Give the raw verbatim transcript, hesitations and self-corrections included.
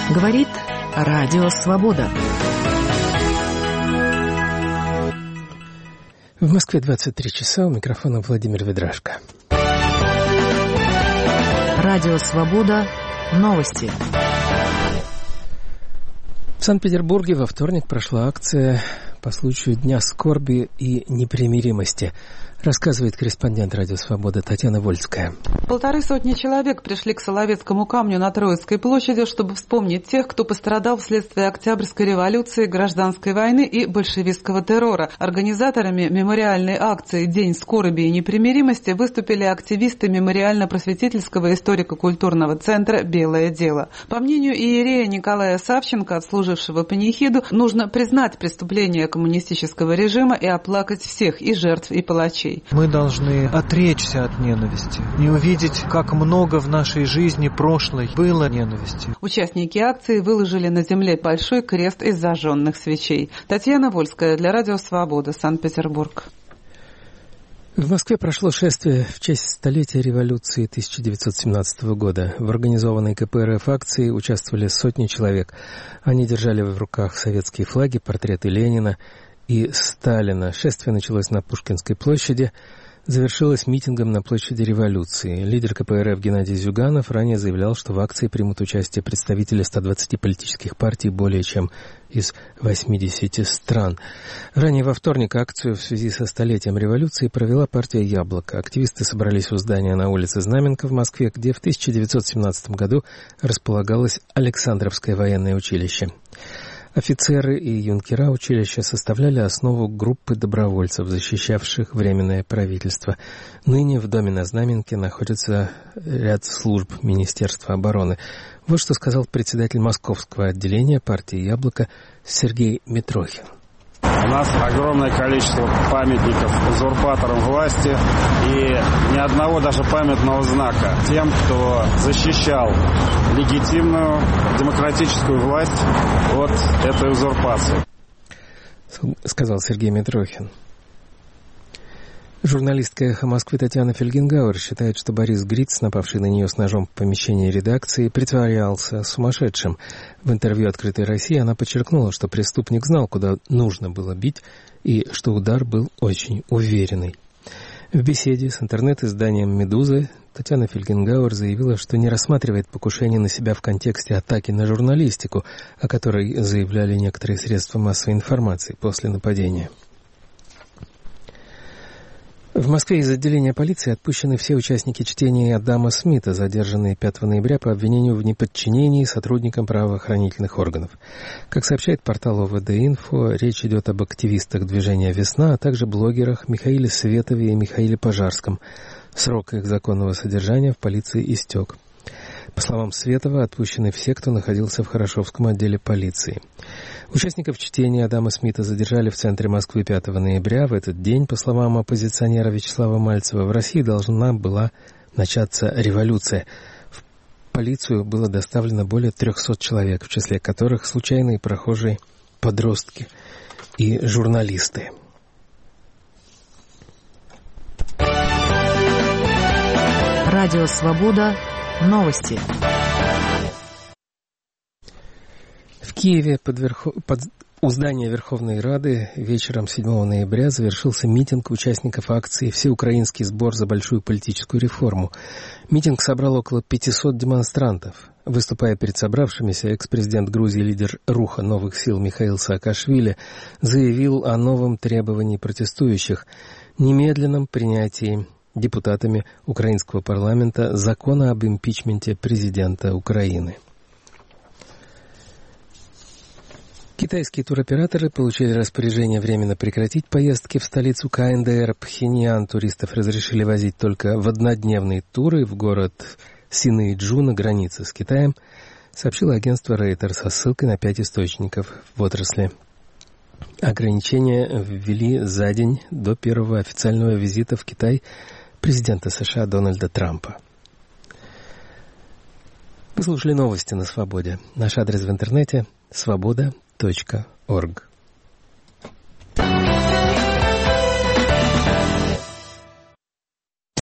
Говорит Радио Свобода. В Москве двадцать три часа, у микрофона Владимир Ведрашко. Радио Свобода. Новости. В Санкт-Петербурге во вторник прошла акция по случаю Дня скорби и непримиримости, рассказывает корреспондент Радио Свобода Татьяна Вольская. Полторы сотни человек пришли к Соловецкому камню на Троицкой площади, чтобы вспомнить тех, кто пострадал вследствие Октябрьской революции, гражданской войны и большевистского террора. Организаторами мемориальной акции «День скорби и непримиримости» выступили активисты мемориально-просветительского историко-культурного центра «Белое дело». По мнению иерея Николая Савченко, отслужившего панихиду, нужно признать преступление коммунистического режима и оплакать всех, и жертв, и палачей. Мы должны отречься от ненависти и увидеть, как много в нашей жизни прошлой было ненависти. Участники акции выложили на земле большой крест из зажженных свечей. Татьяна Вольская для Радио Свобода, Санкт-Петербург. В Москве прошло шествие в честь столетия революции тысяча девятьсот семнадцатого года. В организованной ка пэ эр эф акции участвовали сотни человек. Они держали в руках советские флаги, портреты Ленина и Сталина. Шествие началось на Пушкинской площади, завершилось митингом на площади Революции. Лидер ка пэ эр эф Геннадий Зюганов ранее заявлял, что в акции примут участие представители ста двадцати политических партий более чем из восьмидесяти стран. Ранее во вторник акцию в связи со столетием революции провела партия «Яблоко». Активисты собрались у здания на улице Знаменка в Москве, где в тысяча девятьсот семнадцатом году располагалось Александровское военное училище. Офицеры и юнкера училища составляли основу группы добровольцев, защищавших Временное правительство. Ныне в доме на Знаменке находится ряд служб Министерства обороны. Вот что сказал председатель московского отделения партии «Яблоко» Сергей Митрохин. У нас огромное количество памятников узурпаторам власти и ни одного даже памятного знака тем, кто защищал легитимную демократическую власть от этой узурпации. Сказал Сергей Митрохин. Журналистка «Эхо Москвы» Татьяна Фельгенгауэр считает, что Борис Гриц, напавший на нее с ножом в помещении редакции, притворялся сумасшедшим. В интервью «Открытой России» она подчеркнула, что преступник знал, куда нужно было бить, и что удар был очень уверенный. В беседе с интернет-изданием «Медузы» Татьяна Фельгенгауэр заявила, что не рассматривает покушение на себя в контексте атаки на журналистику, о которой заявляли некоторые средства массовой информации после нападения. В Москве из отделения полиции отпущены все участники чтения Адама Смита, задержанные пятого ноября по обвинению в неподчинении сотрудникам правоохранительных органов. Как сообщает портал о вэ дэ Инфо, речь идет об активистах движения «Весна», а также блогерах Михаиле Светове и Михаиле Пожарском. Срок их законного содержания в полиции истек. По словам Светова, отпущены все, кто находился в Хорошевском отделе полиции. Участников чтения Адама Смита задержали в центре Москвы пятого ноября. В этот день, по словам оппозиционера Вячеслава Мальцева, в России должна была начаться революция. В полицию было доставлено более трехсот человек, в числе которых случайные прохожие, подростки и журналисты. Радио Свобода. Новости. В Киеве под, верхо... под у здания Верховной Рады вечером седьмого ноября завершился митинг участников акции «Всеукраинский сбор за большую политическую реформу». Митинг собрал около пятисот демонстрантов. Выступая перед собравшимися, экс-президент Грузии, лидер Руха новых сил Михаил Саакашвили заявил о новом требовании протестующих – немедленном принятии депутатами украинского парламента закона об импичменте президента Украины. Китайские туроператоры получили распоряжение временно прекратить поездки в столицу ка эн дэ эр Пхеньян. Туристов разрешили возить только в однодневные туры в город Синыйджу на границе с Китаем, сообщило агентство Рейтер со ссылкой на пять источников в отрасли. Ограничения ввели за день до первого официального визита в Китай президента США Дональда Трампа. Вы слушали новости на Свободе. Наш адрес в интернете — свобода точка орг.